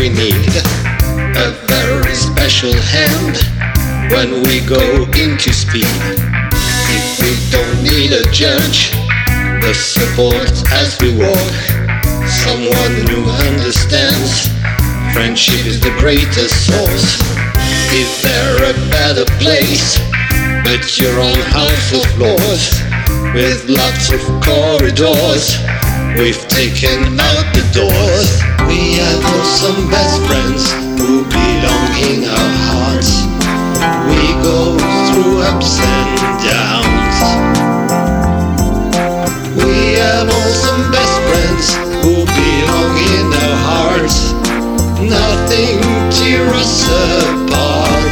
we need a very special hand when we go into speed. If we don't need a judge, the support as we walk, someone who understands. Friendship is the greatest source. Is there a better place but your own house of floors, with lots of corridors? We've taken out the doors. We have some best friends who belong in our hearts. We go through ups and downs. We have some best friends who belong in our hearts. Nothing tear us apart.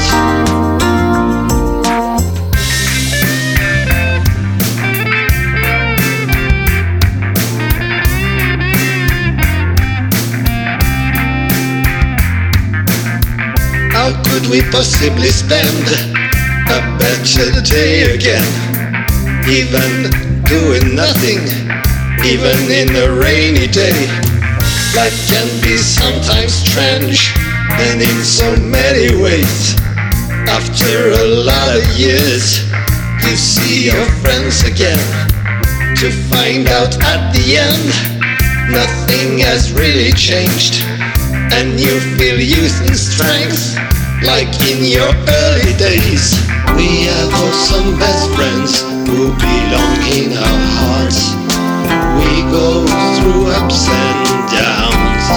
How could we possibly spend a better day again? Even doing nothing, even in a rainy day. Life can be sometimes strange, and in so many ways. After a lot of years, to see your friends again, to find out at the end nothing has really changed, and you feel youth and strength like in your early days. We have some best friends who belong in our hearts. We go through ups and downs.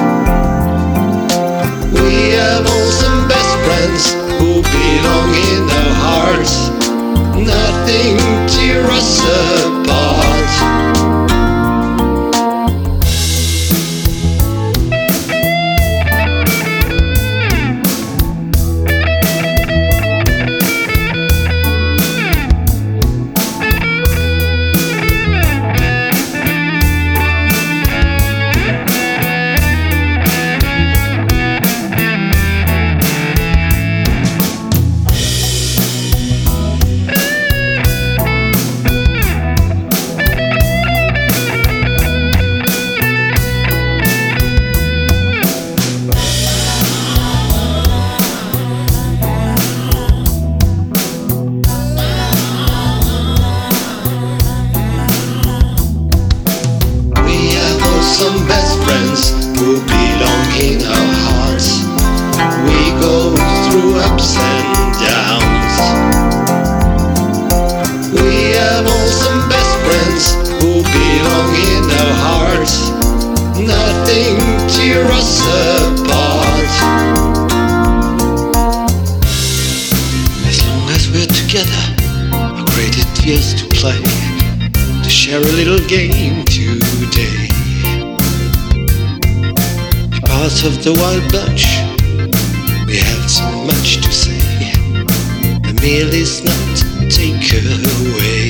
We have some best friends who belong in our hearts. Nothing tear us apart. Some best friends who belong in our hearts. We go through ups and downs. We have some best friends who belong in our hearts. Nothing tear us apart. As long as we're together, how great it feels to play, to share a little game today. Part of the wild bunch, we have so much to say. The meal is not takeaway.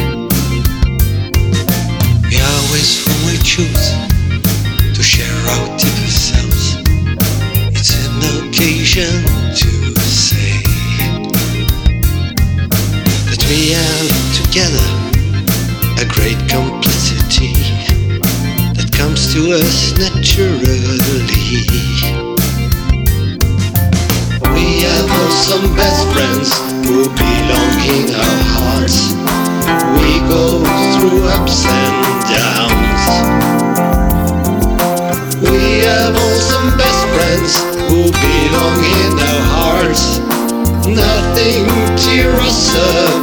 We are always whom we choose to share our deeper selves. It's an occasion to say that we have together a great complicity that comes to us naturally. We have some best friends who belong in our hearts. We go through ups and downs. We have some best friends who belong in our hearts. Nothing tear us apart.